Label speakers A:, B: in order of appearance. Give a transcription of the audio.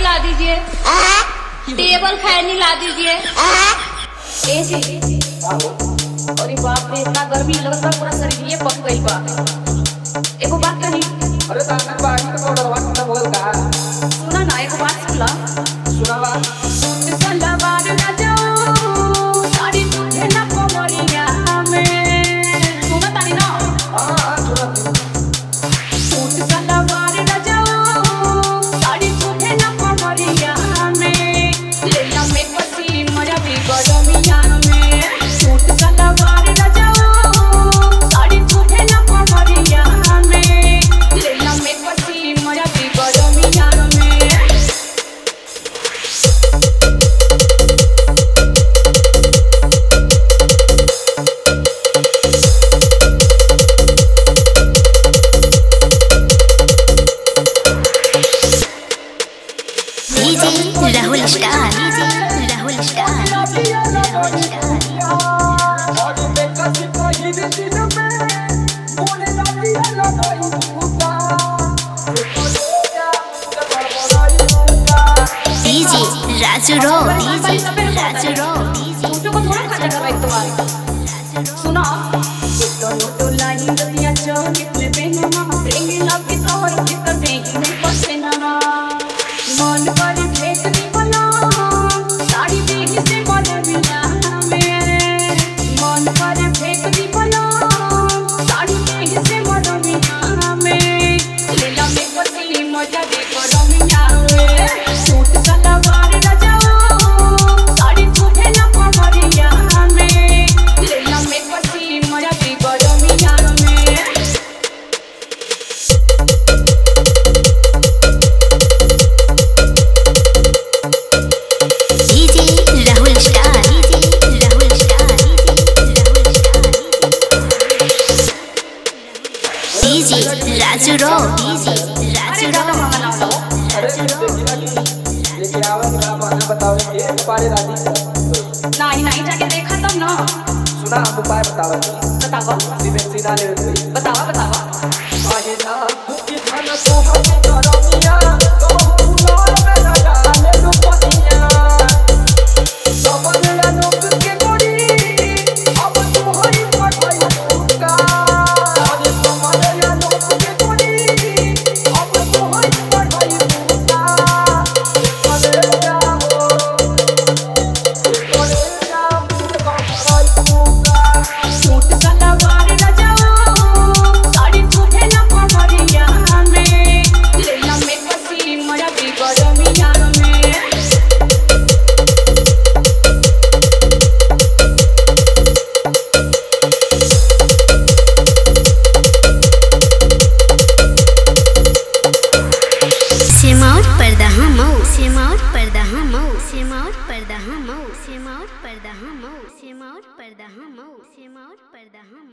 A: ला दीजिए, table fan ला दीजिए। अरे बाप रे, इतना गर्मी लगता पूरा शरीर ये पक गई बा। एको बात कही,
B: अरे ताकत बाड़ी तो बड़ा वाट ना बोल का
A: सुना ना, एको बात सुन ला।
B: सुनावा
A: सूट सलवार ना जाओ, साड़ी तुझे ना कमरिया में। सुना तानी ना?
B: हां सुना।
A: सूट सलवार ना जाओ, साड़ी तुझे ना कमरिया में। लेला में पसी मजा भी गरमिया में। सूट सलवार ना जाओ, साड़ी तुझे ना कमरिया में। लेला में पसी मजा भी गरमिया में।
C: Rahul star, Rahul star, Rahul star.
B: और बेटा सिपाही दे दिन में बोले लाती है लगाई भूखा
C: डीजे राजू रो, डीजे राजू रो,
A: छोटू को थोड़ा खर्चा करवाई तुम्हारे। सुना, तो लाइन दतिया चौक कितने पहने मामा प्रेमी लव की तोर कितने देगी नहीं पसे ना। मन पर भेट नहीं बना, साड़ी देगी से बने बिना में। मन पर भेट नहीं बना, साड़ी देगी से बने बिना में। लेला में पसी मजा दे गरमिया में। सूट सलवार ना जाओ, साड़ी तुझे ना कमरिया में। लेला में पसी मजा दे गरमिया में।
C: DJ Rahul star, DJ Rahul star, Rahul star. DJ Raju रो, डीजे राजू रो,
B: अरे लेके आवे ना बना बताओ के पारे राजी
A: नहीं नहीं जाके देखा तब ना।
B: सुना हम उपाय बताओ
A: बतावा
B: सीधा ले
A: बतावा बतावा।
B: आगे ना कि थाना तो हमें गरमिया तो फूलों में ना डाले रुपनिया सबने लोग के गोरी अब तो हरी पठाई का आगे सबने लोग के गोरी अब तो हरी पठाई का अरे जाओ
A: सूट सलवार ना जाओ, साड़ी तुझे ना कमरिया में। लेला में पसी मजा भी गरमिया में।
C: सिमाउट पर्दा मऊ, सिमाउट पर्दा मऊ, सिमाउट पर्दा मऊ, सिमाउट पर्दा मऊ, सिमाउट पर्दा मऊ, सिमाउट पर्दा